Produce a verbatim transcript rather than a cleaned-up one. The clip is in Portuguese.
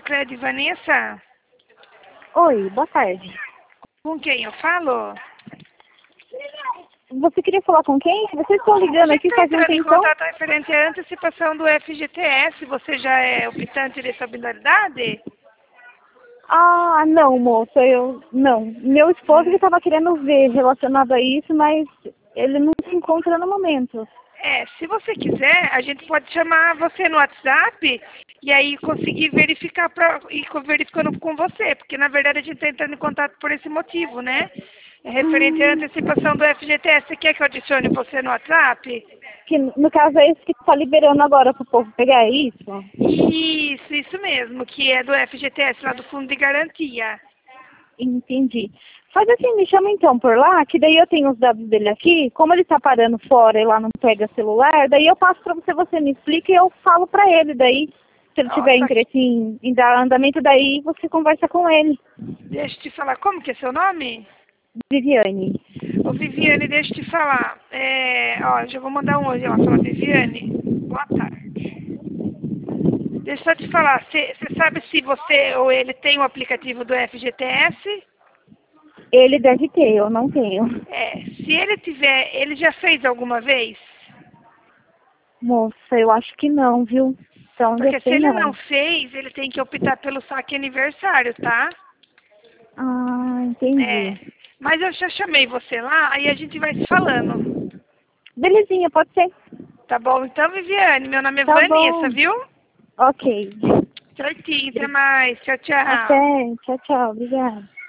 Cicred, Vanessa? Oi, boa tarde. Com quem eu falo? Você queria falar com quem? Vocês estão A ligando gente aqui está faz um entrando em tempão? contato referente à antecipação do F G T S. Você já é optante de solidariedade? Ah, não, moça, eu... Não. Meu esposo Hum. ele estava querendo ver relacionado a isso, mas ele não se encontra no momento. É, se você quiser, a gente pode chamar você no WhatsApp e aí conseguir verificar pra, e co- verificando com você, porque na verdade a gente está entrando em contato por esse motivo, né? É referente à Hum, antecipação do F G T S. Você quer que eu adicione você no WhatsApp? que no caso é esse que está liberando agora para o povo pegar, é isso? Isso, isso mesmo, que é do F G T S, lá do Fundo de Garantia. Entendi. Faz assim, me chama então por lá, que daí eu tenho os dados dele aqui. Como ele tá parando fora e lá não pega celular, daí eu passo pra você, você me explica e eu falo pra ele. Daí, se ele tiver Nossa, interesse em, em dar andamento, daí você conversa com ele. deixa eu te falar, como que é seu nome? Viviane. Ô Viviane, deixa eu te falar. É, ó, já vou mandar um oi, ela fala, Viviane, boa tarde. Deixa eu só te falar, você sabe se você ou ele tem o aplicativo do F G T S? Ele deve ter, eu não tenho. É, se ele tiver, ele já fez alguma vez? Moça, eu acho que não, viu? Então, eu Porque se sei ele não não. fez, ele tem que optar pelo saque aniversário, tá? Ah, É, entendi. mas eu já chamei você lá, aí a gente vai se falando. Belezinha, pode ser. Tá bom? Então, Viviane, meu nome é Tá Vanessa, bom. viu? Ok. Certinho, até mais. Tchau, tchau. Até. Tchau, tchau. Obrigada.